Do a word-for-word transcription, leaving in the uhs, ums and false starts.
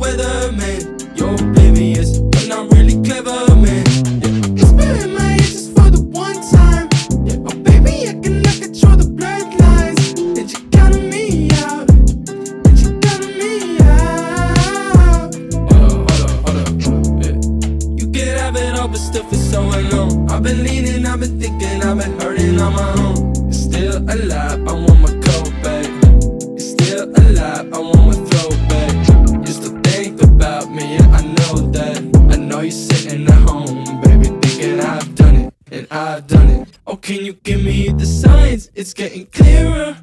weatherman. You're oblivious, you're not really clever, man. Yeah, it's spilling my head just for the one time. Yeah, oh baby, I cannot control the bloodlines. And you counting me out, and you counting me out. Hold up, hold up, hold up, yeah. You could have it all, but still feel so alone. I've been leaning, I've been thinking, I've been hurting on my own. You're still alive, I want my coat back. You're still alive, I want my throwback. You still think about me, yeah, I know that. I know you're sitting at home, baby, thinking I've done it, and I've done it. Oh, can you give me the signs? It's getting clearer.